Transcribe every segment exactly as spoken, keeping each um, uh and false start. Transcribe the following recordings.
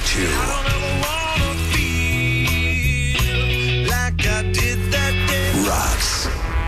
two. I don't ever wanna feel like I did that day. Rocks.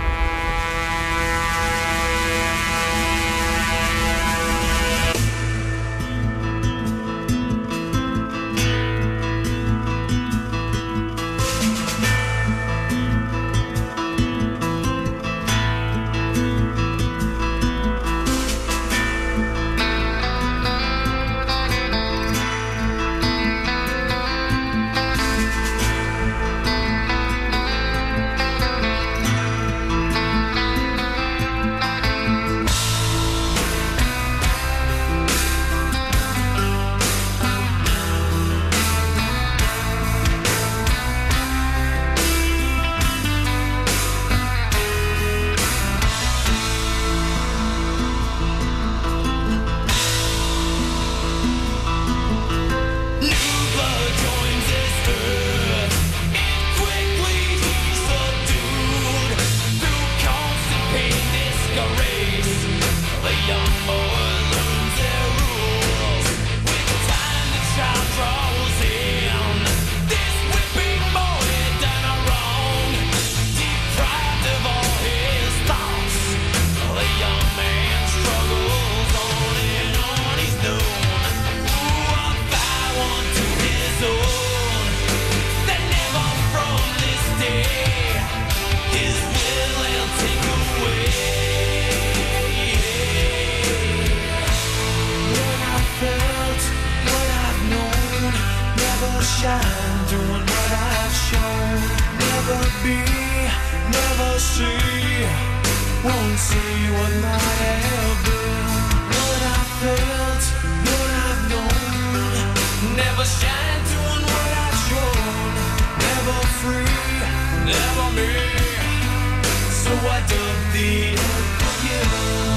Shine, doing what I've shown. Never be, never see. Won't see what might have been. What I felt, what I've known. Never shine, doing what I've shown. Never free, never me. So I dug the unforgiven.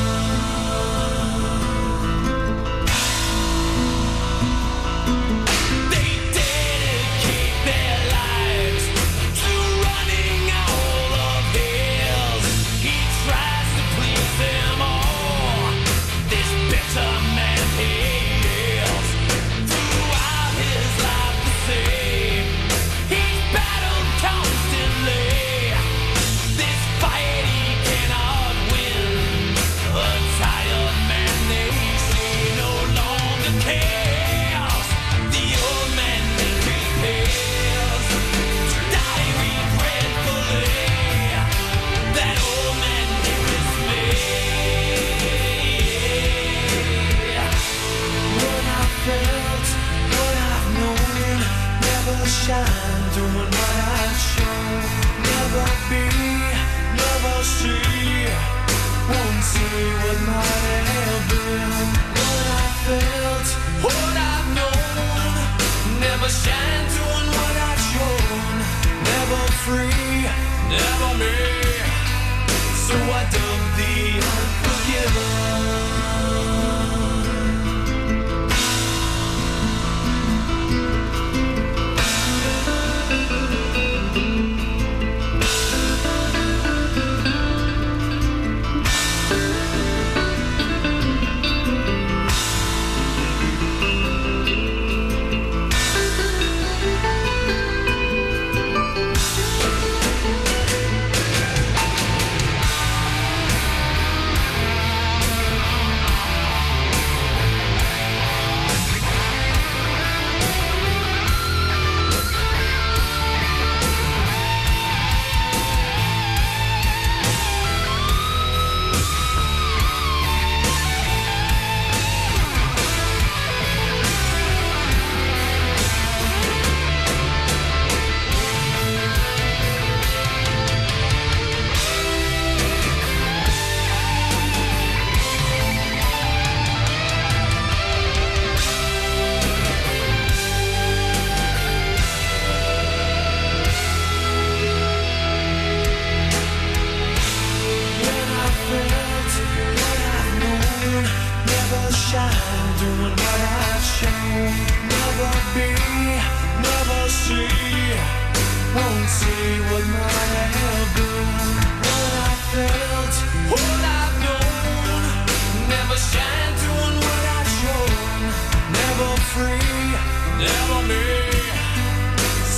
Shine, doing what I've shown. Never be, never see. Won't see what might have been. What I felt, what I've known. Never shine, doing what I've shown. Never free, never me. So I dug the unforgiven. Never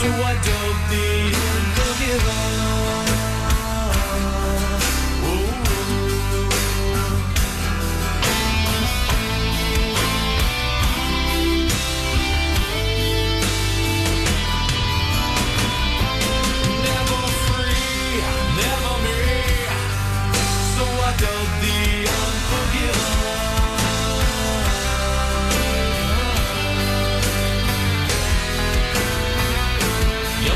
So I dug the unforgiven. Never free, never me. So I dug the unforgiven. You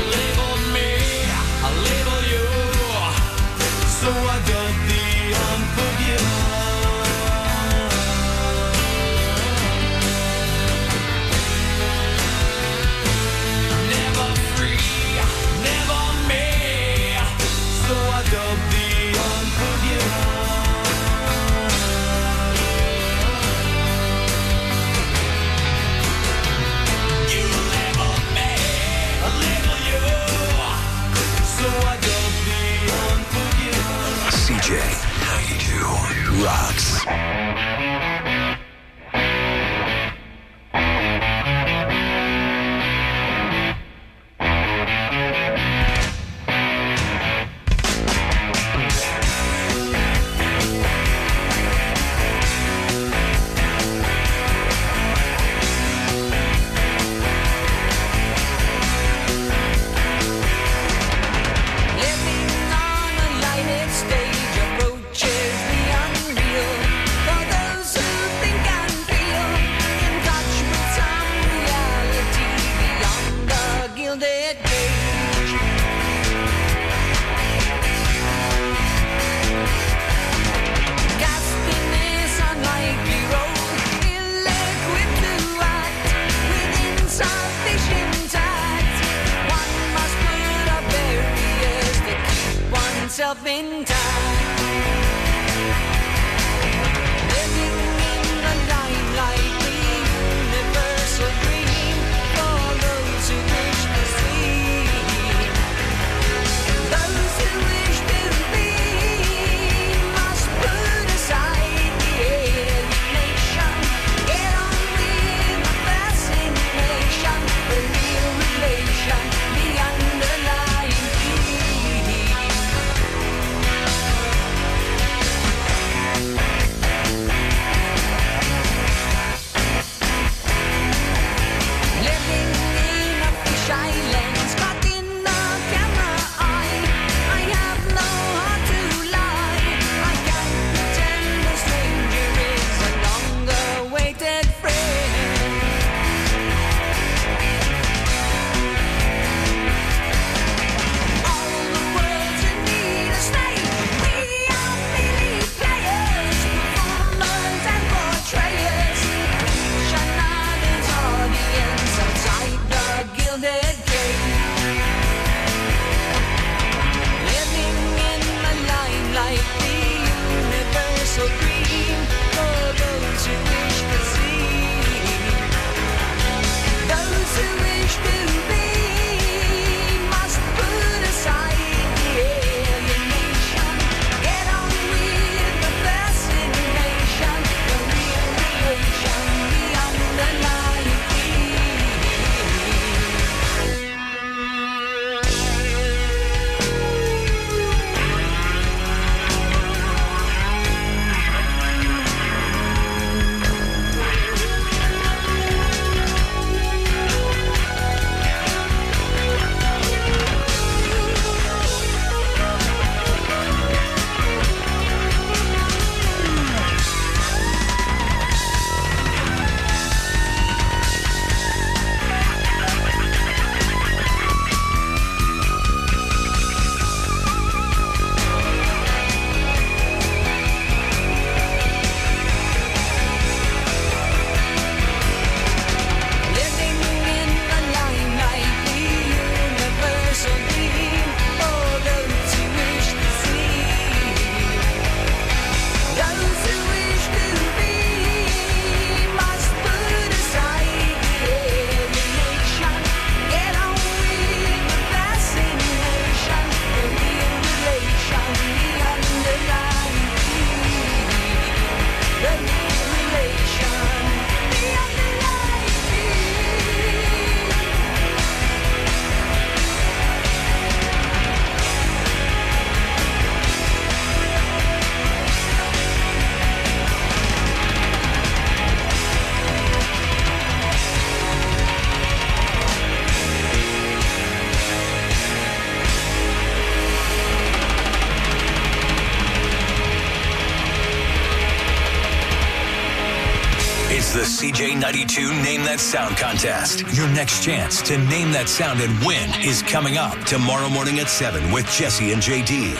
It's the C J ninety-two Name That Sound contest. Your next chance to name that sound and win is coming up tomorrow morning at seven with Jesse and J D.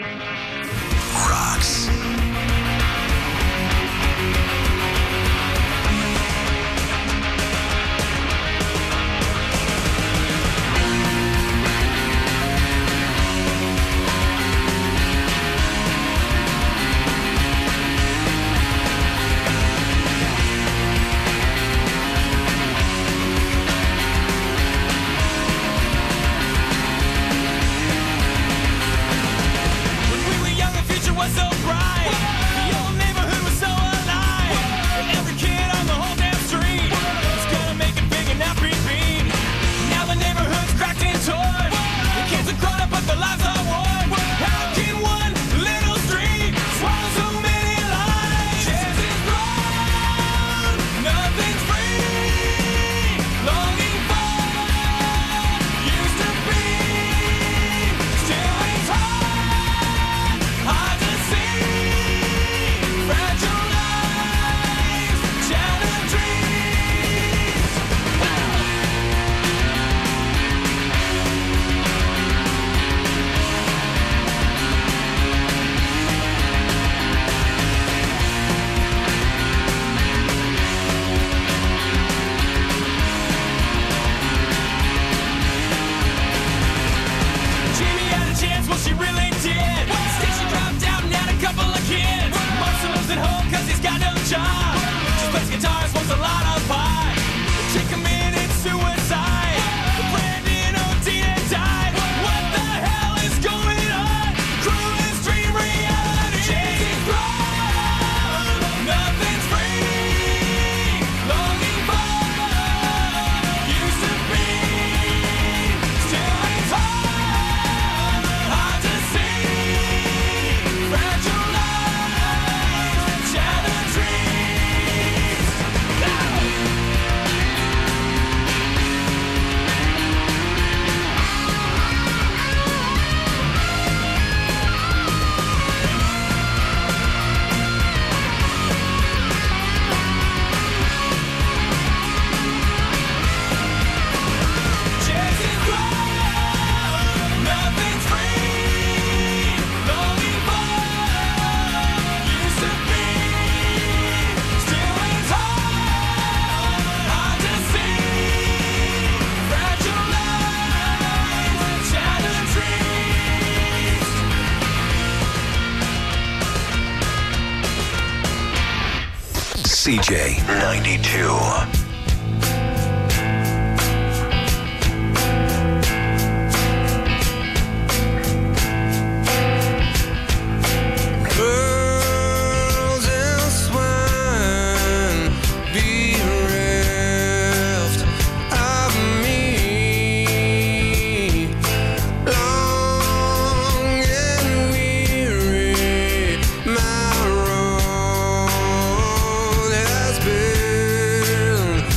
Rocks. C J ninety-two. My road has been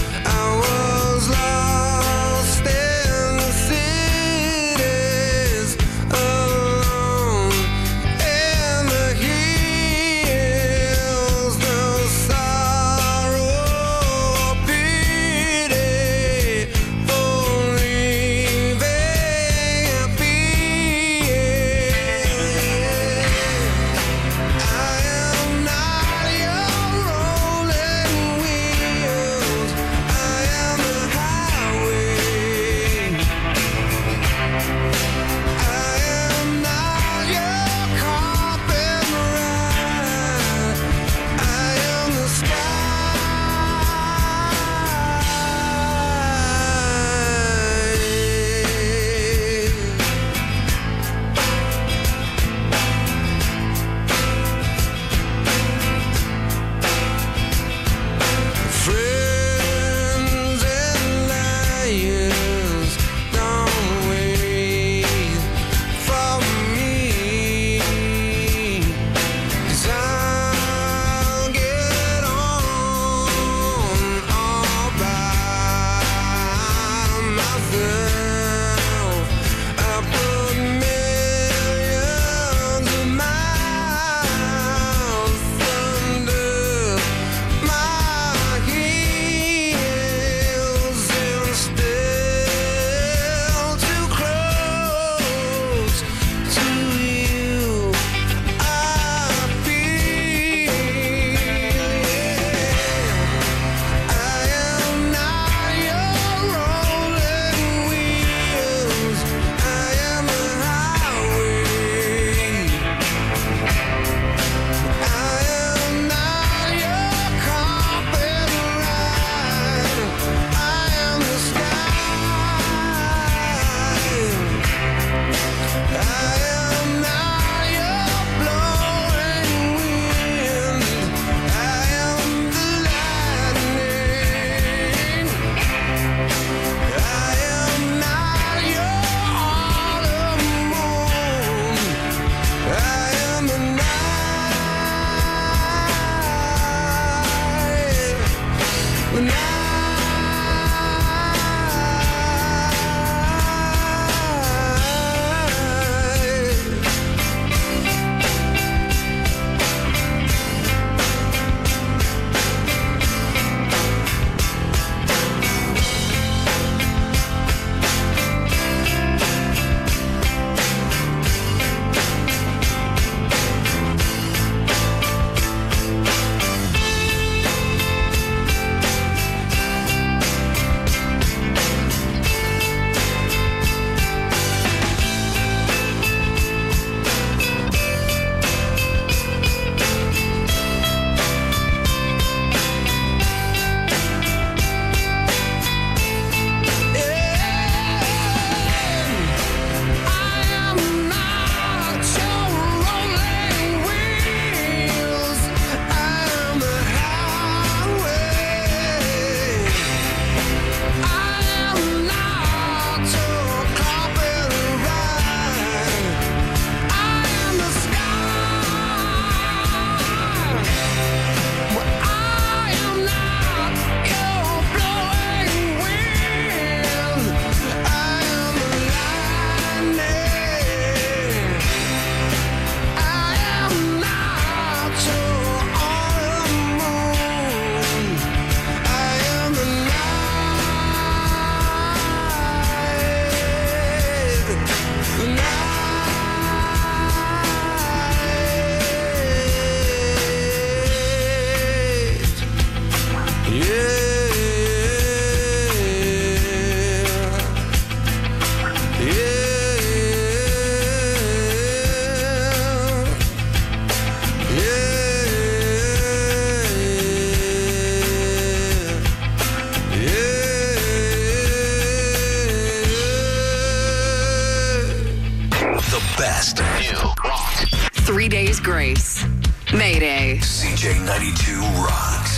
Three Days Grace. Mayday. C J ninety-two rocks.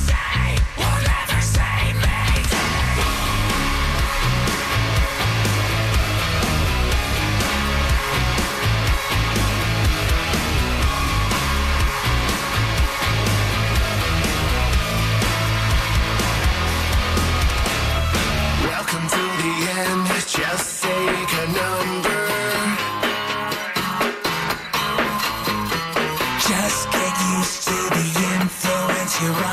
Welcome to the end, just take a number. Just get used to the influence you're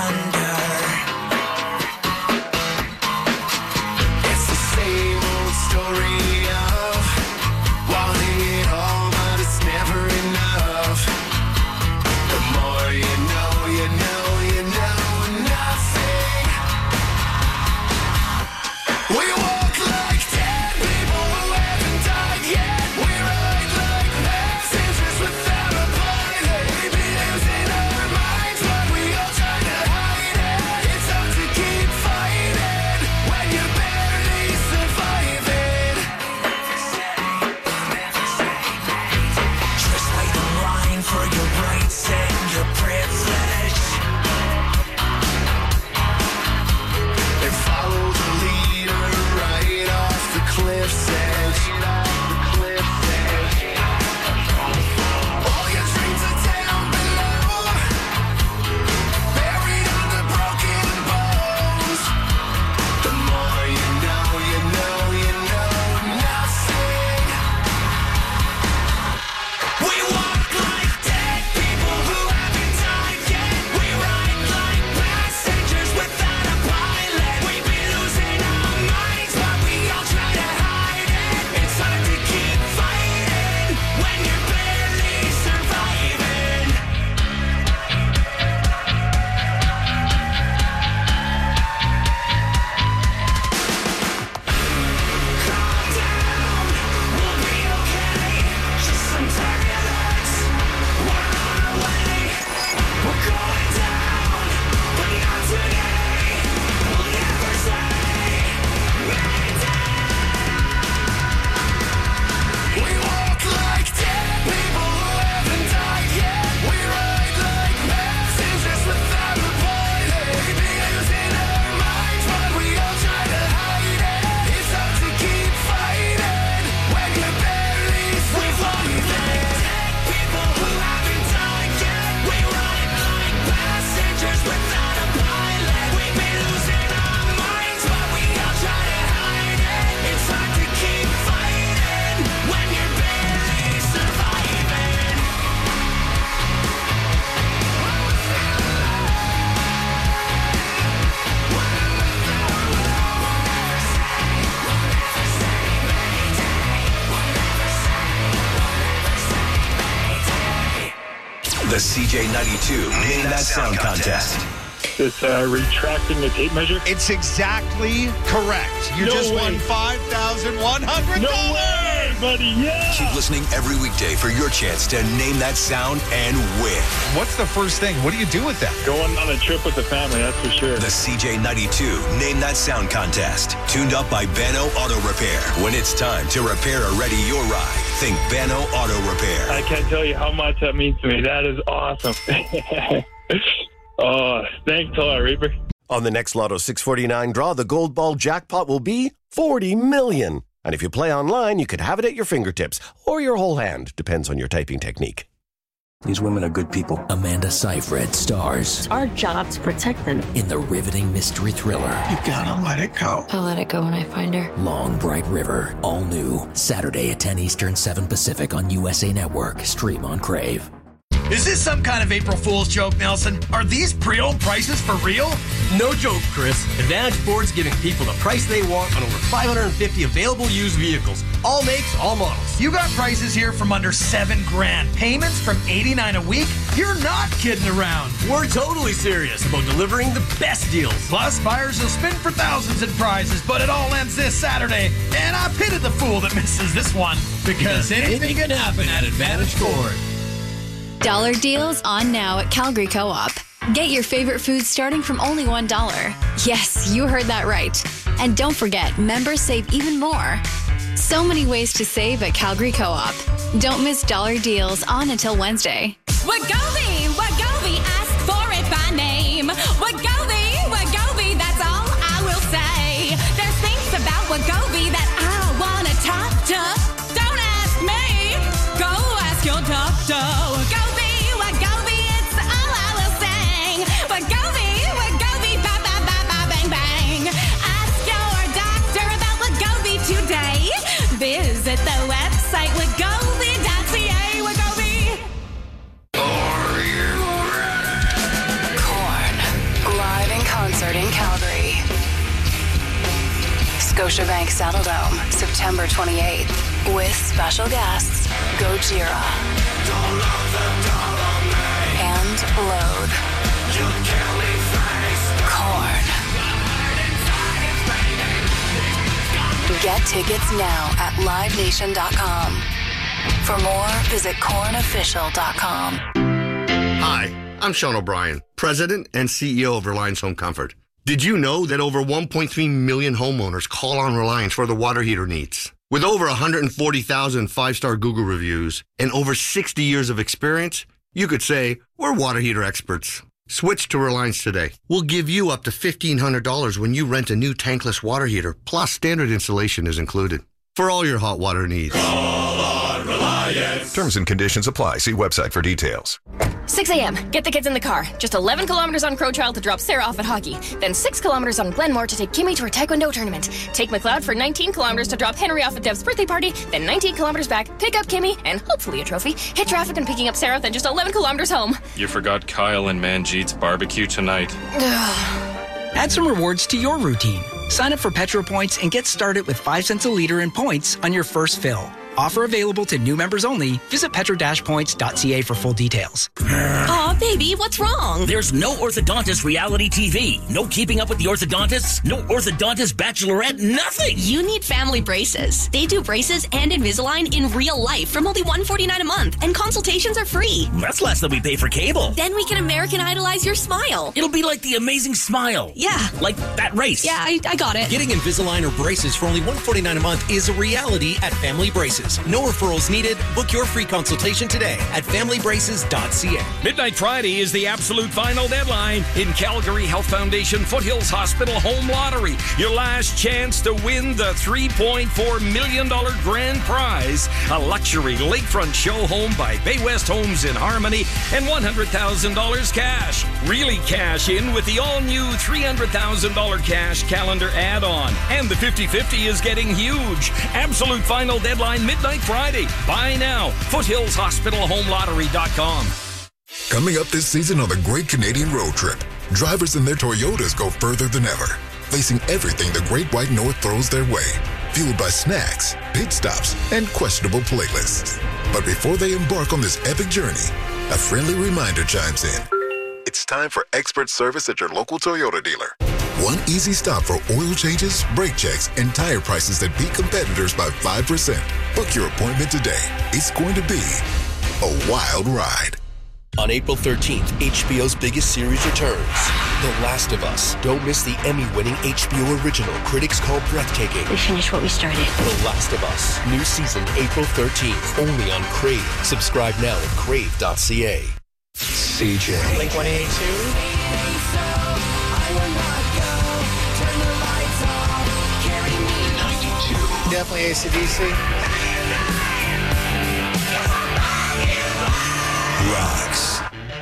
The C J ninety-two Name That Sound Contest. It's uh, retracting the tape measure. It's exactly correct. You No just way. won five thousand one hundred dollars. No way, buddy. Yeah. Keep listening every weekday for your chance to name that sound and win. What's the first thing? What do you do with that? Going on a trip with the family, that's for sure. The C J ninety-two Name That Sound Contest. Tuned up by Bano Auto Repair. When it's time to repair or ready your ride, think Bano Auto Repair. I can't tell you how much that means to me. That is awesome. Oh, thanks a lot, Reaper. On the next Lotto six forty-nine draw, the Gold Ball jackpot will be forty million dollars. And if you play online, you could have it at your fingertips or your whole hand. Depends on your typing technique. These women are good people. Amanda Seyfried stars It's our job to protect them. in the riveting mystery thriller You gotta let it go. I'll let it go when I find her. Long Bright River. All new. Saturday at ten Eastern, seven Pacific on U S A Network. Stream on Crave. Is this some kind of April Fool's joke, Nelson? Are these pre-owned prices for real? No joke, Chris. Advantage Ford's giving people the price they want on over five hundred fifty available used vehicles. All makes, all models. You got prices here from under seven grand. Payments from eighty-nine a week? You're not kidding around. We're totally serious about delivering the best deals. Plus, buyers will spin for thousands in prizes, but it all ends this Saturday. And I pity the fool that misses this one. Because anything can happen at Advantage Ford. Dollar deals on now at Calgary Co-op. Get your favorite foods starting from only one dollar. Yes, you heard that right. And don't forget, members save even more. So many ways to save at Calgary Co-op. Don't miss dollar deals on until Wednesday. Wegovy, Wegovy, ask for it by name. Wegovy, Wegovy, that's all I will say. There's things about Wegovy that I want to talk to. Don't ask me, go ask your doctor. Wegovy, Wegovy, it's all I will say. Wegovy, Wegovy, ba ba ba ba bang bang. Ask your doctor about Wegovy today. Visit the website wegovy dot c a. Wegovy. Korn, live in concert in Calgary. Scotiabank Saddledome, September twenty-eighth, with special guests Gojira and Load. Korn. Get tickets now at live nation dot com. For more, visit corn official dot com. Hi, I'm Sean O'Brien, President and C E O of Reliance Home Comfort. Did you know that over one point three million homeowners call on Reliance for their water heater needs? With over one hundred forty thousand five-star Google reviews and over sixty years of experience, you could say we're water heater experts. Switch to Reliance today. We'll give you up to fifteen hundred dollars when you rent a new tankless water heater, plus standard installation is included. For all your hot water needs. Call on Reliance. Terms and conditions apply. See website for details. six a.m. Get the kids in the car. Just eleven kilometers on Crow Trail to drop Sarah off at hockey. Then six kilometers on Glenmore to take Kimmy to her Taekwondo tournament. Take McLeod for nineteen kilometers to drop Henry off at Dev's birthday party. Then nineteen kilometers back, pick up Kimmy, and hopefully a trophy. Hit traffic and picking up Sarah, then just eleven kilometers home. You forgot Kyle and Manjeet's barbecue tonight. Add some rewards to your routine. Sign up for Petro Points and get started with five cents a liter in points on your first fill. Offer available to new members only. Visit petro dash points dot c a for full details. Aw, baby, what's wrong? There's no orthodontist reality T V. No keeping up with the orthodontists. No orthodontist bachelorette. Nothing. You need family braces. They do braces and Invisalign in real life from only one hundred forty-nine dollars a month, and consultations are free. That's less than we pay for cable. Then we can American Idolize your smile. It'll be like the Amazing Smile. Yeah. Like that race. Yeah, I, I got it. Getting Invisalign or braces for only one hundred forty-nine dollars a month is a reality at Family Braces. No referrals needed. Book your free consultation today at family braces dot c a. Midnight Friday is the absolute final deadline in Calgary Health Foundation Foothills Hospital Home Lottery. Your last chance to win the three point four million dollars grand prize, a luxury lakefront show home by Bay West Homes in Harmony, and one hundred thousand dollars cash. Really cash in with the all-new three hundred thousand dollars cash calendar add-on. And the fifty-fifty is getting huge. Absolute final deadline Midnight Friday. Buy now. foothills hospital home lottery dot com. Coming up this season on the Great Canadian Road Trip, drivers in their Toyotas go further than ever, facing everything the Great White North throws their way, fueled by snacks, pit stops, and questionable playlists. But before they embark on this epic journey, A friendly reminder chimes in. It's time for expert service at your local Toyota dealer. One easy stop for oil changes, brake checks, and tire prices that beat competitors by five percent. Book your appointment today. It's going to be a wild ride. On April thirteenth, H B O's biggest series returns. The Last of Us. Don't miss the Emmy-winning H B O original critics call breathtaking. We finished what we started. The Last of Us. New season April thirteenth. Only on Crave. Subscribe now at crave dot c a. C J. Blink one eighty-two. ninety-two. Definitely A C D C. Rocks.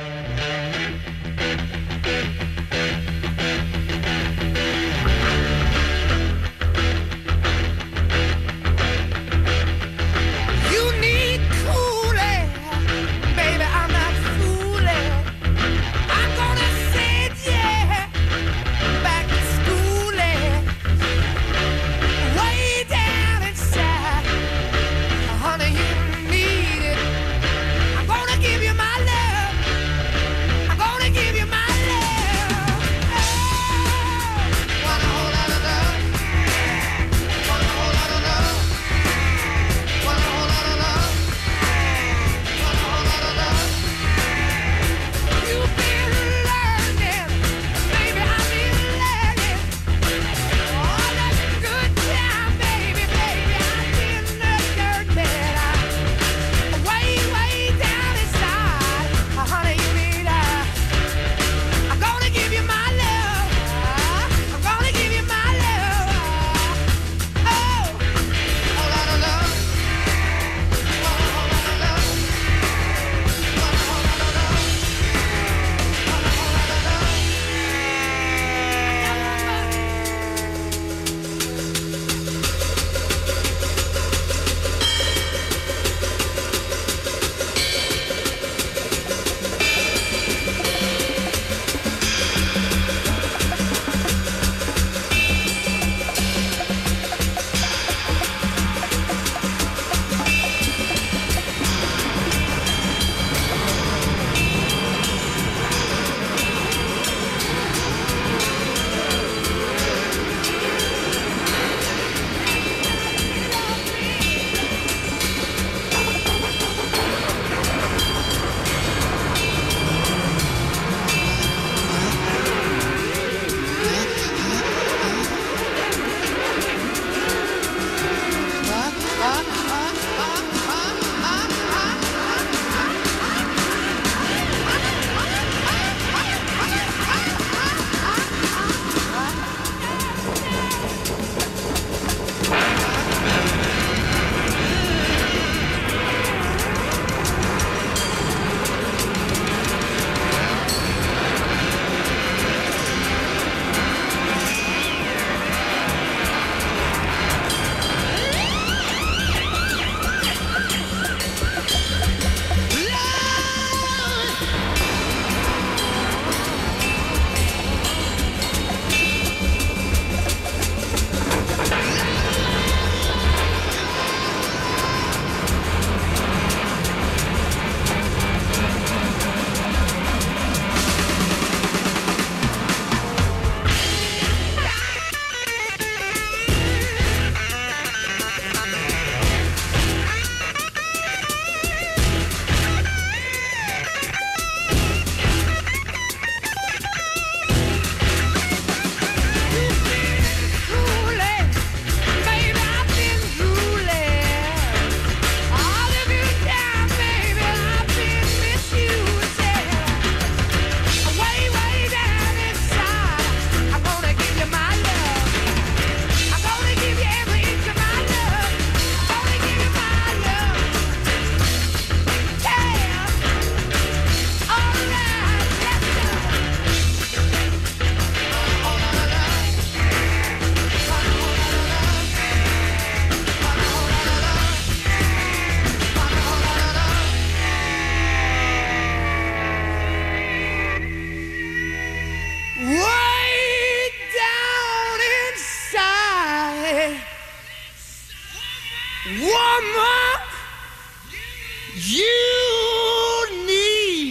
You need cooling, baby. I'm not fooling. I'm gonna send you back to schooling, way down inside. Honey, you need it. I'm gonna give you my love. I'm gonna give you my love. Oh, want a whole lot of love. Want a whole lot of love. Want a whole lot of love. Want a whole lot of love. You've been learning, baby. I've been learning. All that good time, baby, baby. I've been the dirt man. I- Way, way down inside, honey, you need a. I'm gonna give you my love. I'm gonna give you my love. Oh, a whole lot of love. Want a whole lot of love. Want a whole lot of love. Want a whole lot of love. Way down inside, woman, you need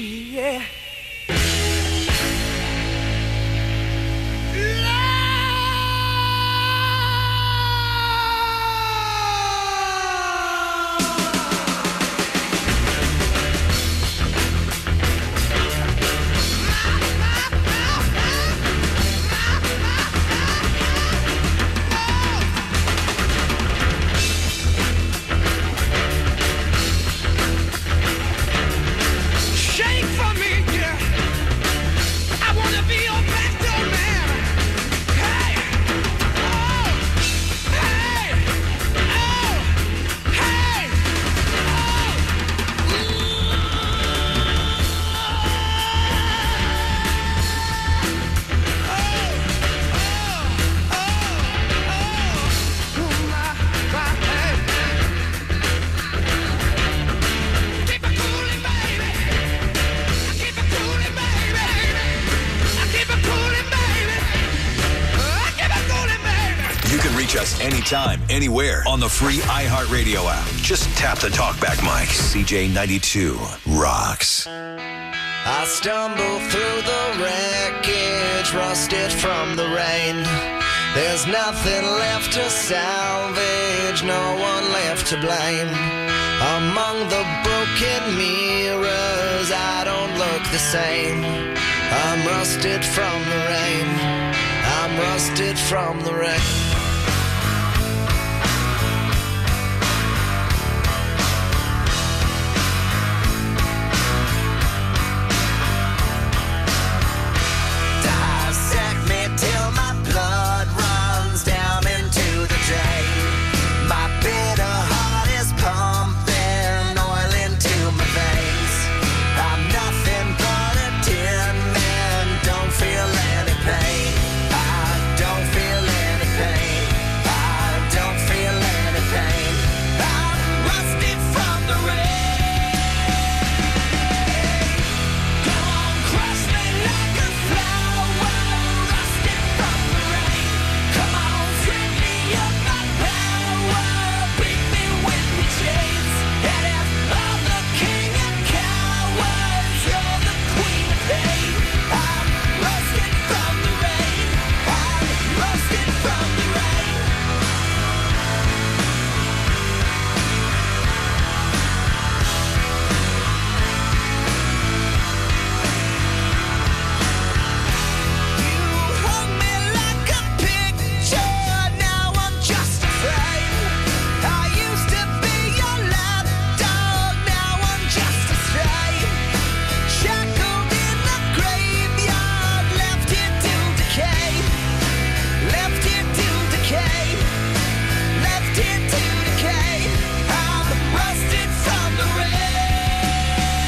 Reach us anytime, anywhere on the free iHeartRadio app. Just tap the talkback mic. C J ninety-two rocks. I stumble through the wreckage, rusted from the rain. There's nothing left to salvage, no one left to blame. Among the broken mirrors, I don't look the same. I'm rusted from the rain. I'm rusted from the rain. Dissect me till my blood runs down into the drain. My bitter heart is pumping oil into my veins. I'm nothing but a tin man, don't feel any pain. I don't feel any pain. I don't feel any pain. I'm rusted from the rain. Come on, crush me like a flower, rusted from the rain. Come on, strip me of my power, beat me with your chains. And if I'm the king of cowards, you're the queen of pain. I'm rusted from the rain. I'm rusted from the rain. You hung me like a picture, now I'm just afraid. I used to be your lapdog, now I'm just a stray. Shackled in the graveyard, left here to decay. Left here to decay. Left here to decay. I'm rusted from the rain.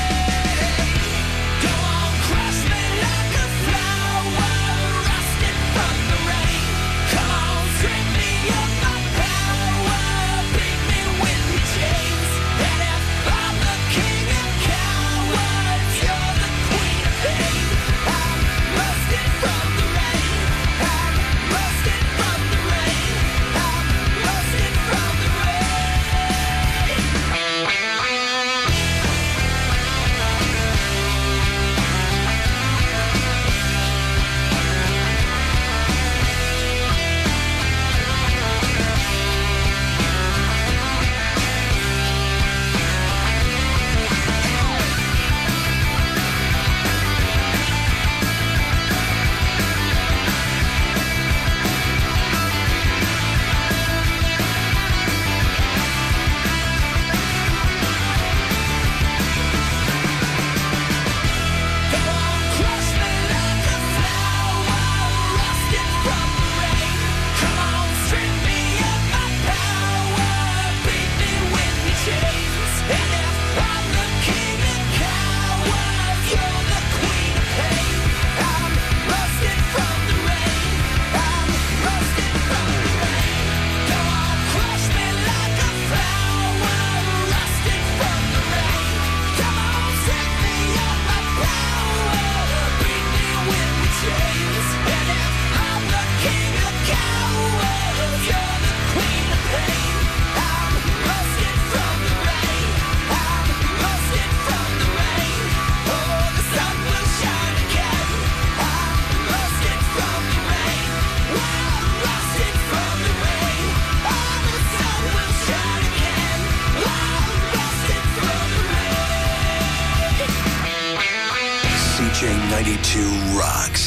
Go on, crush me like a flower, rusted from the rain. Come on, strip me of my power, beat me with your chains. And if I'm the king of cowards, you're the queen of pain. I'm rusted from the rain. I'm rusted from the rain. I'm rusted from the Come on, crush me like a flower, rusted from the rain. Come on, strip me of my power, beat me with your chains. And if I'm the king of cowards, you're the queen of pain. I'm rusted from the rain. I'm rusted from the rain. Go on, crush me like a flower, rusted from the rain. Come on, strip me of my power, beat me with your chains. And if I'm the king of cowards, you're the queen of pain. I'm rusted from the rain. I'm rusted from the rain. Oh, the sun will shine again. I'm rusted from the rain. I'm rusted from the rain. Oh, the sun will shine again. I'm rusted from the rain. C J ninety-two rocks.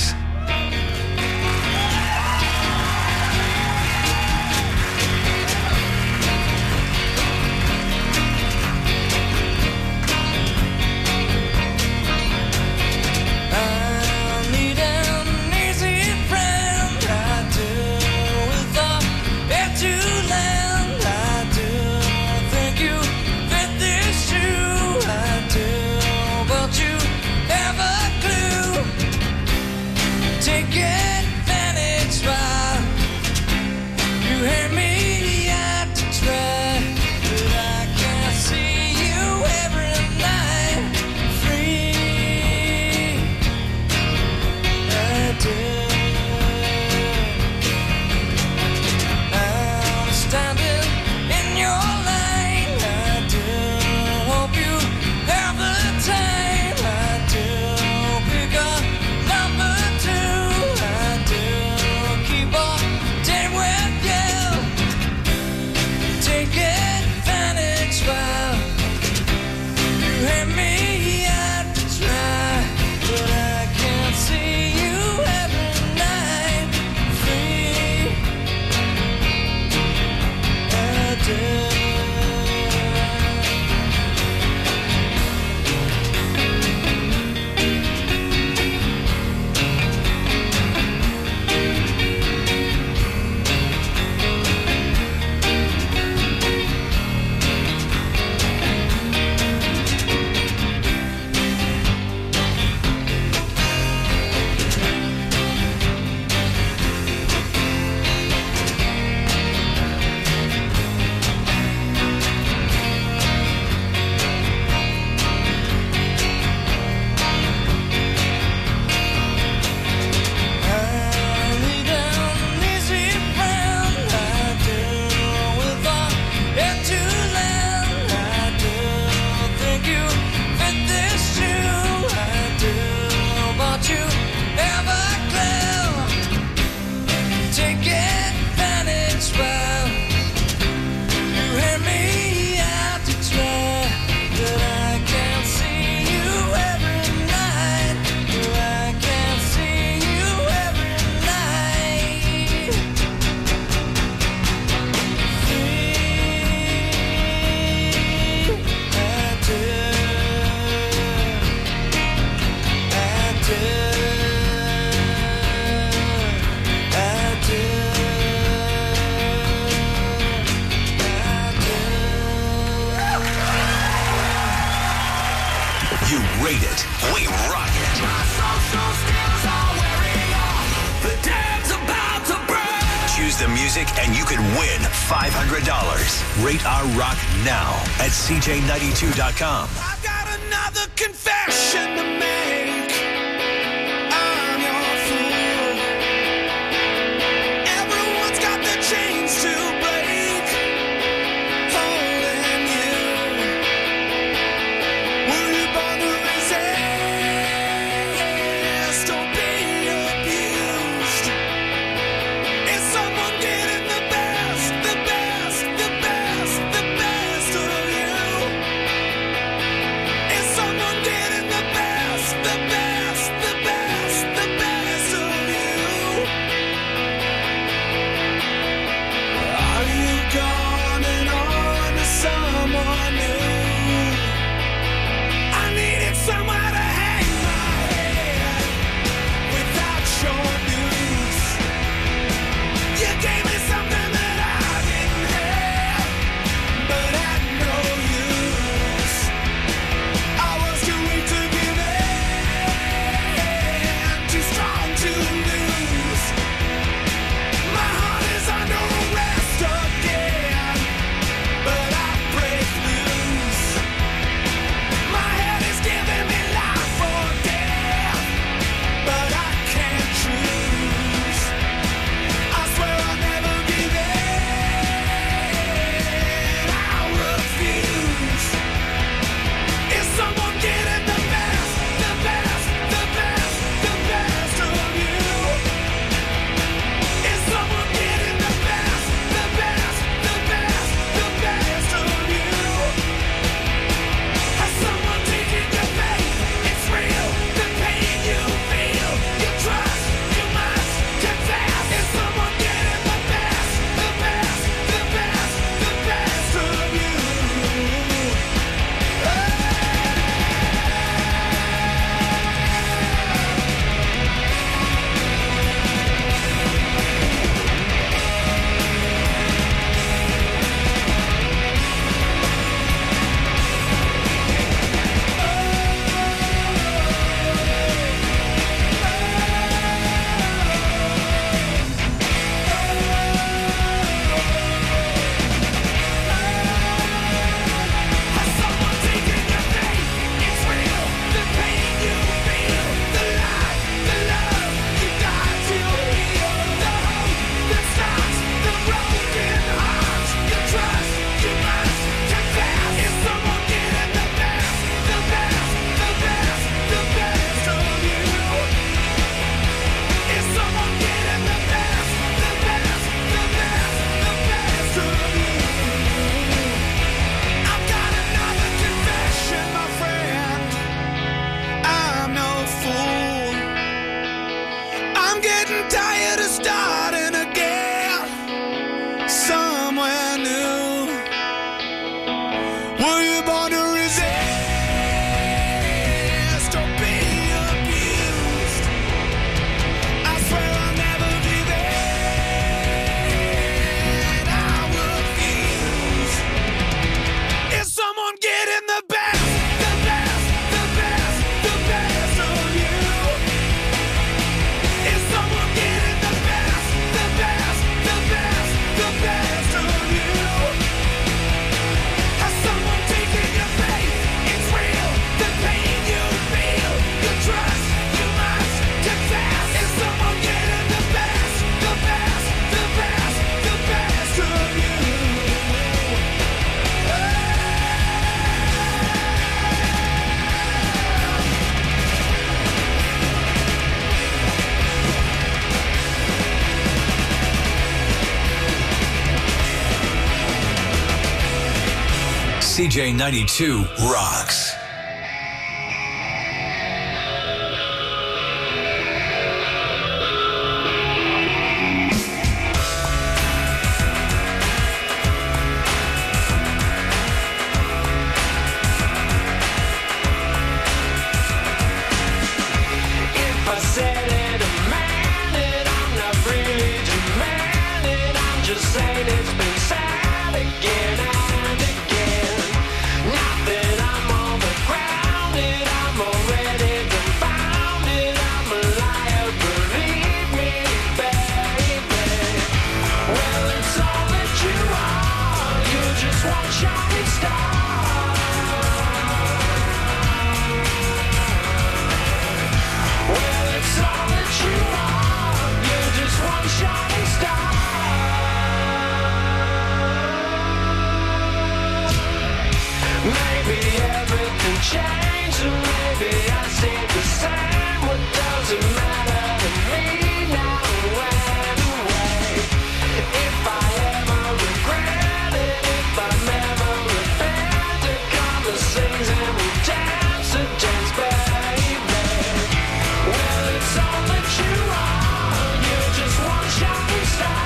I need an easy friend. I do with the bed to land. I do think you fit this shoe. I do, but you have a clue. the music and you could win five hundred dollars. Rate our rock now at C J ninety-two dot com. I've got another confession to make. I'm your fool. Everyone's got their chains to break. Holding you. Will you bother resist or be abused? Is someone getting the best, the best, the best, the best of you? Is someone getting the best, the best, the best, the best of you? Are you gone and on to someone new? I needed somewhere to hang my head without your news. You gave me something that I didn't have, but had no use. I was too weak to give in, too strong to lose. My heart is under arrest again, but I break loose. My head is giving me life or death, but I can't choose. I swear I'll never give in. I refuse. Is someone getting the best, the best, the best, the best of you? Is someone getting the best, the best, the best, the best of you? Has someone taken your faith? It's real. The pain you feel, you trust, you must confess. Is someone getting the best, the best, the best, the best of you? Has someone taken your faith? It's real. The pain you feel, the life, the love you die to heal, the hope that stops the broken heart. You trust, you must confess. Is someone getting the best, the best, the best, the best of you? Is someone getting the best, the best, the best, the best of you? I've got another confession, my friend. I'm no fool. I'm getting tired of starting again somewhere new. Were you born to resist or be abused? I swear I'll never give in. I refuse. Is someone getting the best, the best, the best, the best of you? Is someone getting the best, the best, the best, the best of you? Has someone taken your faith? It's real. The pain you feel, you trust, you must confess. Is someone getting the best, the best, the best, the best of you? C J ninety-two rocks. If I said it, I meant it. I'm not really demanding. I'm just saying it's been said again and again. Not that I'm all the change, or maybe I stay the same. What does it matter to me now? Anyway, if I ever regret it, if I'm ever repentant, come and sings and we dance a dance, baby. Well, it's all that you are. You're just one shining star.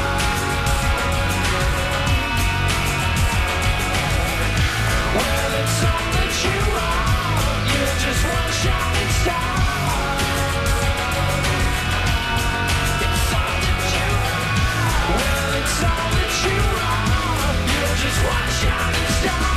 Well, it's all that you are. You're just one shining star. It's all that you are. Well, it's all that you are. You're just one shining star.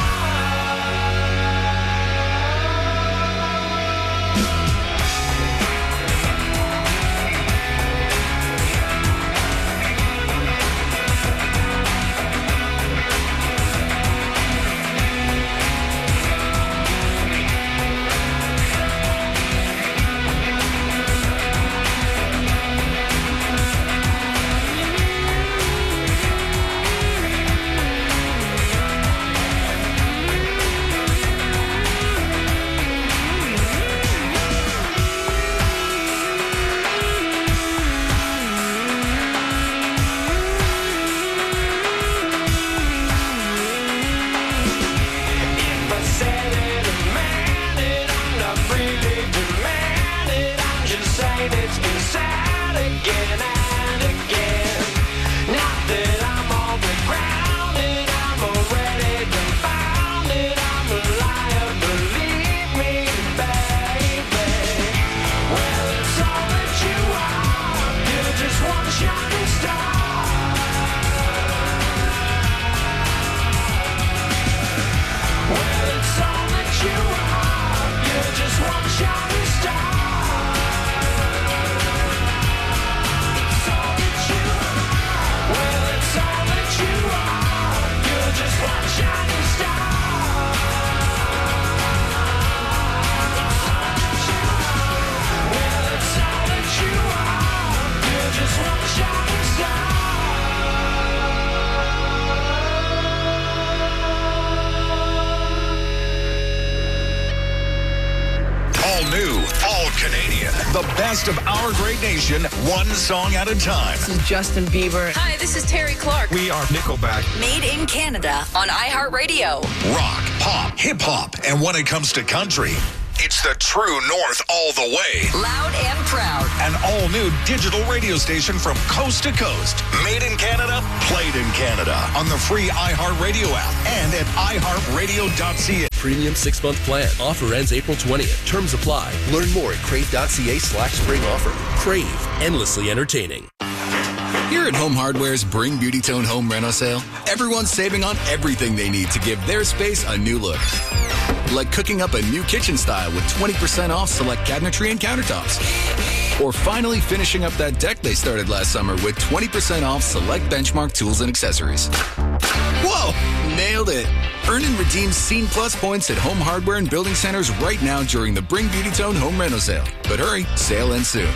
If I said it or meant it, I'm not really demanding. I'm just saying it's been said again and again. Not that I'm all but grounded, I'm already confounded. I'm a liar, believe me, baby. Well, it's all that you are. You're just one shining star. Well, it's all that you are. You're just one shining star. It's all that you are. Well, it's all that you are. You're just one shining star. Well, it's all that you are. You're just one shining star. All new, all Canadian. The best of our great nation, one song at a time. This is Justin Bieber. Hi, this is Terry Clark. We are Nickelback. Made in Canada on iHeartRadio. Rock, pop, hip hop, and when it comes to country, it's the true North all the way. Loud and proud. An all-new digital radio station from coast to coast. Made in Canada, played in Canada. On the free iHeartRadio app and at i heart radio dot c a. Premium six-month plan. Offer ends April twentieth. Terms apply. Learn more at crave.ca slash spring offer. Crave. Endlessly entertaining. Here at Home Hardware's Bring Beauty Tone Home Reno sale, everyone's saving on everything they need to give their space a new look. Like cooking up a new kitchen style with twenty percent off select cabinetry and countertops. Or finally finishing up that deck they started last summer with twenty percent off select Benchmark tools and accessories. Whoa! Nailed it! Earn and redeem Scene Plus points at Home Hardware and Building Centers right now during the Bring Beauty Tone Home Reno sale. But hurry, sale ends soon.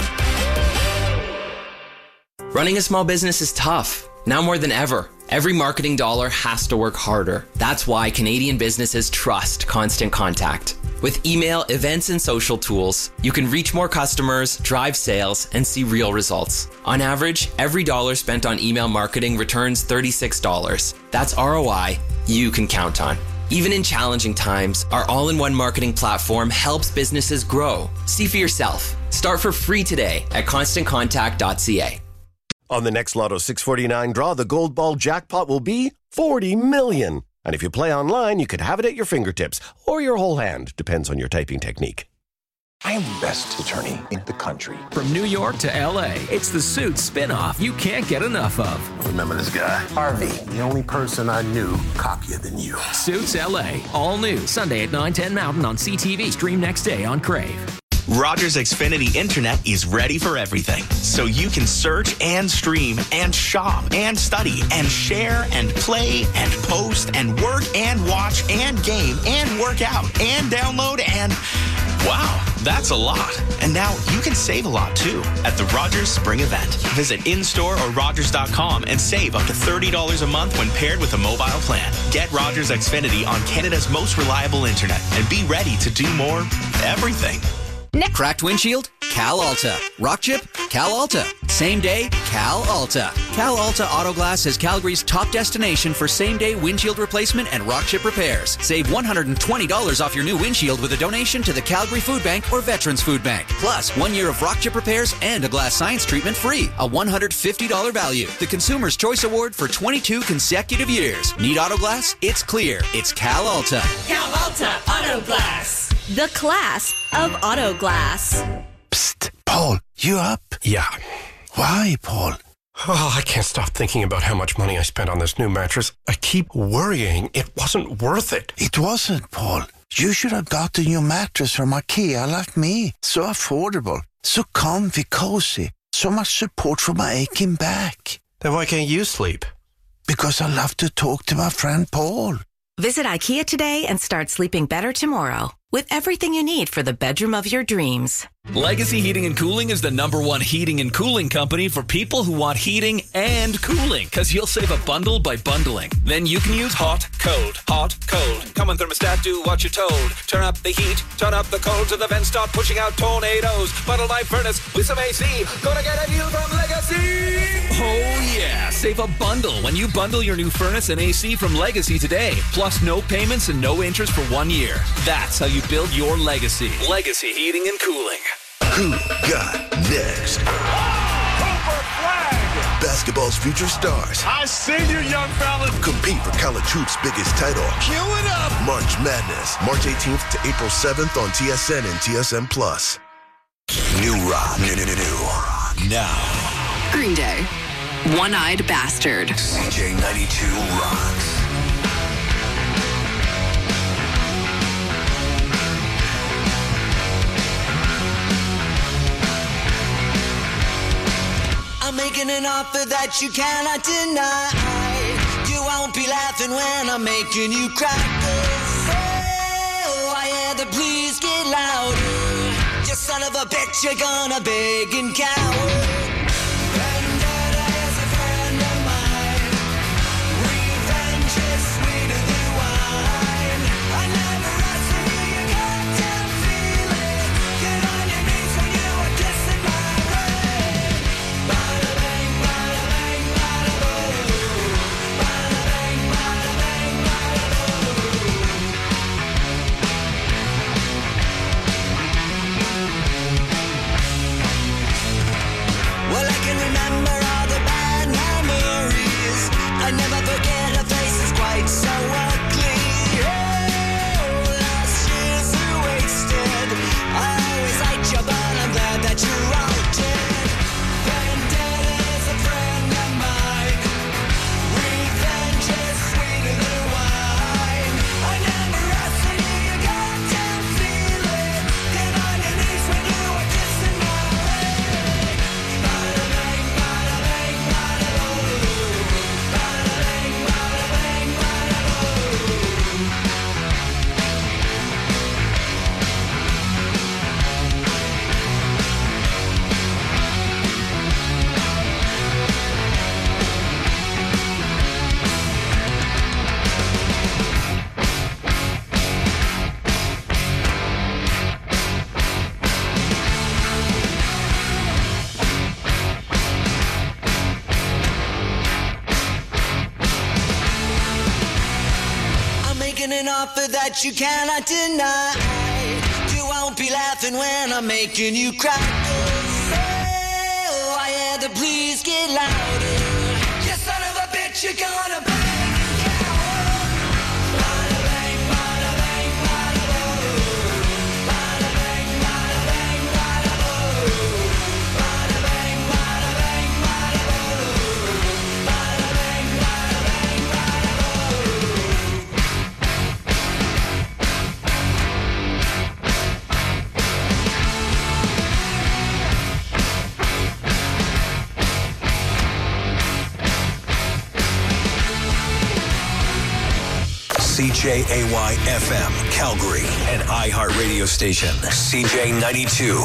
Running a small business is tough, now more than ever. Every marketing dollar has to work harder. That's why Canadian businesses trust Constant Contact. With email, events, and social tools, you can reach more customers, drive sales, and see real results. On average, every dollar spent on email marketing returns thirty-six dollars. That's R O I you can count on. Even in challenging times, our all-in-one marketing platform helps businesses grow. See for yourself. Start for free today at constant contact dot c a. On the next Lotto six forty-nine draw, the Gold Ball jackpot will be forty million. And if you play online, you could have it at your fingertips or your whole hand. Depends on your typing technique. I am the best attorney in the country. From New York to L A, it's the Suits spinoff you can't get enough of. Remember this guy? Harvey, the only person I knew cockier than you. Suits L A, all new, Sunday at nine ten Mountain on C T V. Stream next day on Crave. Rogers Xfinity Internet is ready for everything, so you can search and stream and shop and study and share and play and post and work and watch and game and work out and download and Wow, that's a lot. And now you can save a lot too at the Rogers Spring Event. Visit in-store or rogers dot com and save up to thirty dollars a month when paired with a mobile plan. Get Rogers Xfinity on Canada's most reliable internet and be ready to do more everything. Cracked windshield? Cal Alta. Rock chip? Cal Alta. Same day? Cal Alta. Cal Alta Auto Glass is Calgary's top destination for same-day windshield replacement and rock chip repairs. Save one hundred twenty dollars off your new windshield with a donation to the Calgary Food Bank or Veterans Food Bank. Plus, one year of rock chip repairs and a glass science treatment free. A one hundred fifty dollars value. The Consumer's Choice Award for twenty-two consecutive years. Need auto glass? It's clear. It's Cal Alta. Cal Alta Auto Glass. The class of auto glass. Psst, Paul, you up? Yeah. Why, Paul? Oh, I can't stop thinking about how much money I spent on this new mattress. I keep worrying it wasn't worth it. It wasn't, Paul. You should have got the new mattress from IKEA like me. So affordable, so comfy, cozy, so much support for my aching back. Then why can't you sleep? Because I love to talk to my friend Paul. Visit IKEA today and start sleeping better tomorrow with everything you need for the bedroom of your dreams. Legacy Heating and Cooling is the number one heating and cooling company for people who want heating and cooling, because you'll save a bundle by bundling. Then you can use hot, cold, hot, cold. Come on, thermostat, do what you're told. Turn up the heat, turn up the cold, so the vents start pushing out tornadoes. Bundle my furnace with some A C. Gonna get a deal from Legacy! Oh yeah, save a bundle when you bundle your new furnace and A C from Legacy today. Plus no payments and no interest for one year. That's how you build your legacy. Legacy Heating and Cooling. Who got next? Cooper flag! Basketball's future stars. I see you, young fella. Compete for college hoops' biggest title. Cue it up! March Madness, March eighteenth to April seventh on T S N and T S N Plus. New rock. New, new, new, new. Now. Green Day. One-Eyed Bastard. C J ninety-two rocks. I'm making an offer that you cannot deny. You won't be laughing when I'm making you cry. Oh, I hear the please get louder. You son of a bitch, you're gonna beg and cower. Vendetta is a friend of mine. Revenge is sweeter than wine. I never wrestle you, you goddamn feel it. Get on your knees when you are kissing my ring. Bada bang, bada bang, bada boom. Bada bang, bada bang, bada boom. Well, I can remember all the bad memories. I never forget her face is quite so ugly. Oh, last year's are wasted. I always liked you, but I'm glad that you're all dead. Vendetta is a friend of mine. Revenge is sweeter than wine. I never wrestle you, you goddamn feel it. Get on your knees when you are kissing my ring. Bada bang, bada bang, bada boom. Bada bang, bada bang, bada boom. I'm making an offer that you cannot deny. You won't be laughing when I'm making you cry. Oh, I hear the please get louder. You son of a bitch, you're gonna bang and cower. Bada bang, bada bang, bada boom. Bada bang, bada bang, bada boom. Bada bang, bada bang, bada boom. Bada bang, bada bang, bada boom. C J A Y F M, Calgary, an iHeart radio station. C J ninety-two.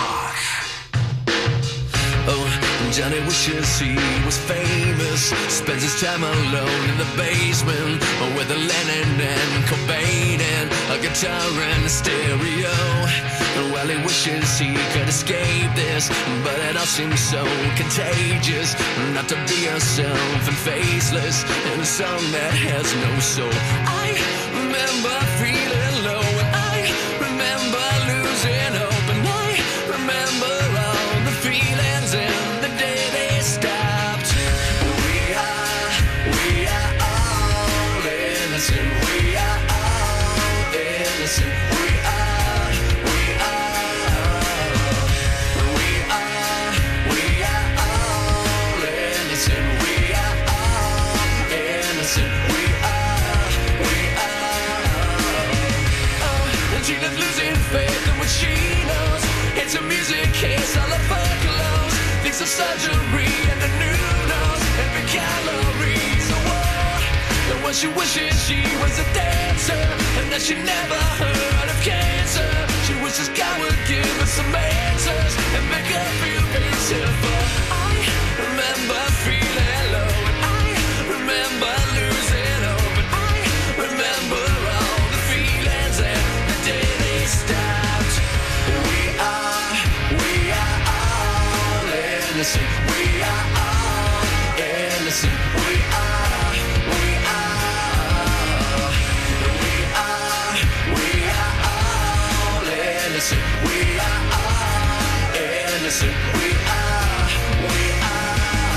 Oh, Johnny wishes he was famous. Spends his time alone in the basement with a Lennon and Cobain and a guitar and a stereo. Well, he wishes he could escape this, but it all seems so contagious. Not to be yourself and faceless in a song that has no soul. I remember feeling low, and I remember losing hope, and I remember all the feelings and the day they stopped. We are, we are all innocent. We are all innocent. We are, we are, we are, we are all innocent. We are all innocent. We are, we are. Oh, and Gina's losing faith in what she knows. It's a music case, all of her clothes. Thinks of surgery and a new nose. Every calories a war. And what she wishes she was a dancer, and that she never heard of cancer. She wishes God would give her some answers and make her feel beautiful. I remember feeling low, and I remember losing hope, and I remember all the feelings and the day they stopped. We are, we are all innocent. We are all innocent. We are, we are, we are, we are all innocent. We are all innocent. We are, we are.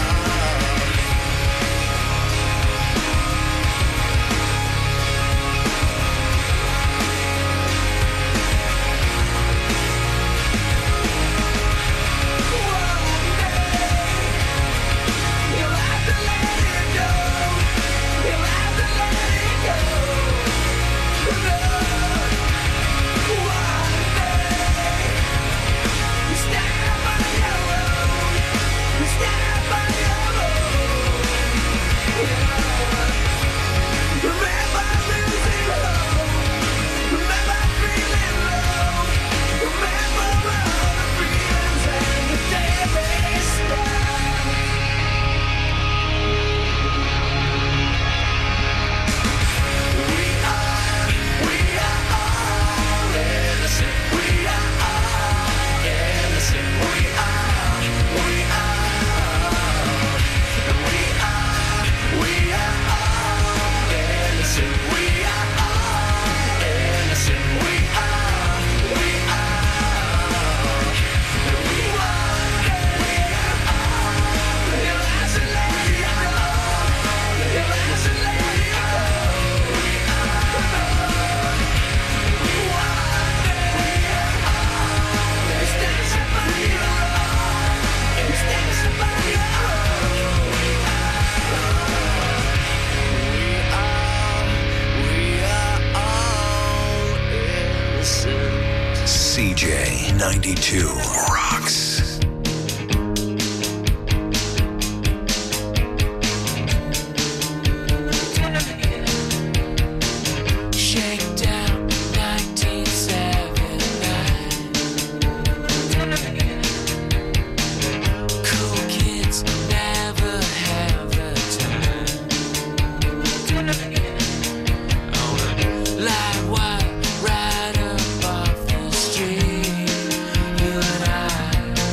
C J ninety-two rocks. Shakedown nineteen seventy-nine. Cool kids never have the time. Live wire right up off the street. You and I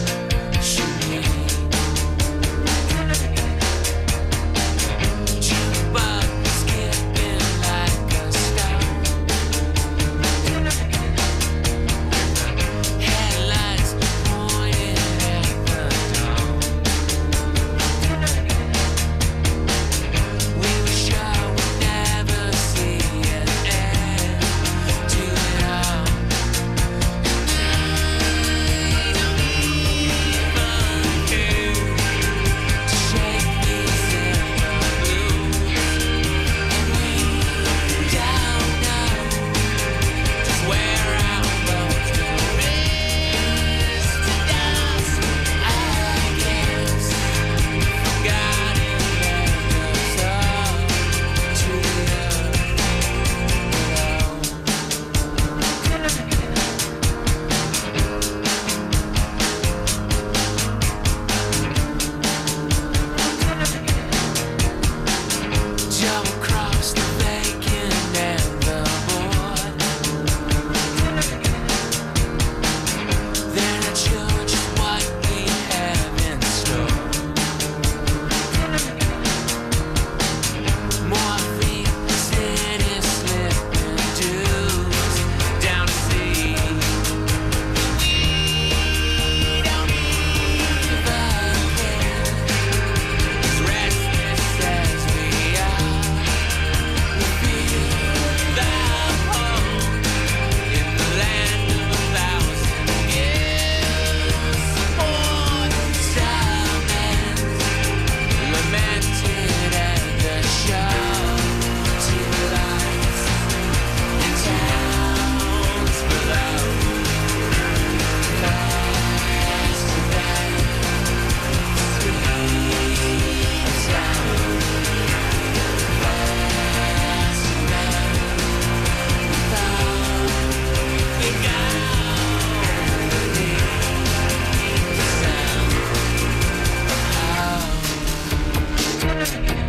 friend.